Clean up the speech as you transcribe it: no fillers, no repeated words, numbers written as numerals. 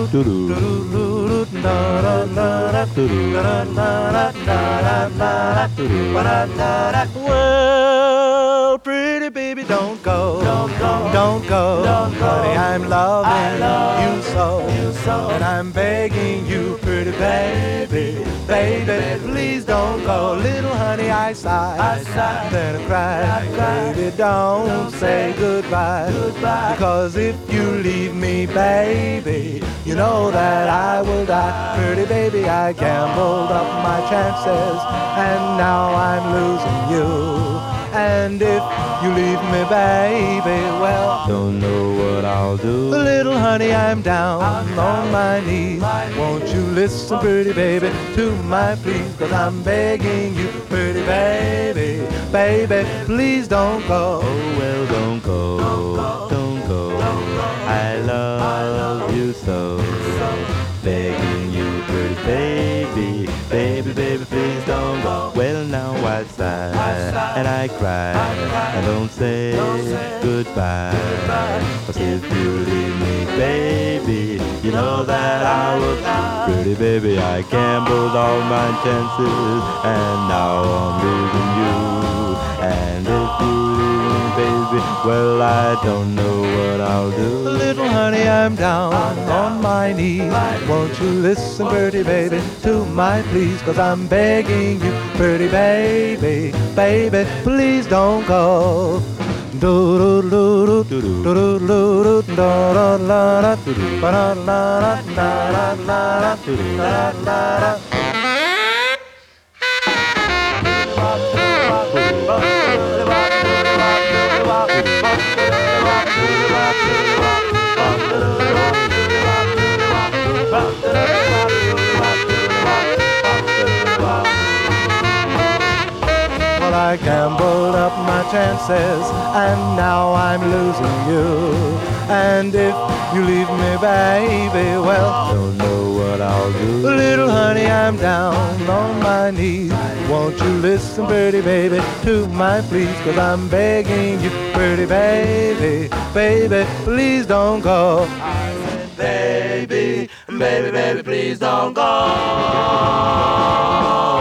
Well, pretty baby, don't go, don't go, honey, I'm loving you so, and I'm begging you, pretty baby, baby, please don't go, little honey, I sigh, then I cry, baby, don't say goodbye, because if you leave me, baby, you know that I will die, pretty baby, I gambled up my chances, and now I'm losing you. And if you leave me, baby, well, don't know what I'll do. Little honey, I'm down on my knees. Won't you listen, pretty baby, to my pleas? Cause I'm begging you, pretty baby, baby, please don't go. Oh, well, don't go, don't go. I love you so. Begging you, pretty baby, baby, baby, please don't go. Well, now I sigh and I cry and don't say goodbye. Cause if you leave me, baby, you know that I will die. Pretty baby, I gambled all my chances and now I'm losing you. And if you leave me, baby, well, I don't know what I'll do. Little honey, I'm down on my knees. Won't you listen, pretty baby, to my pleas? Cause I'm begging you, pretty baby, baby, please don't go. Do do do do do do do do da la la do ba la la la la do la la. Well, I gambled up my chances, and now I'm losing you. And if you leave me, baby, well, don't know what I'll do. Little honey, I'm down on my knees. Won't you listen, pretty baby, to my pleas? Cause I'm begging you, pretty baby, baby, please don't go. I said, baby, baby, baby, please don't go.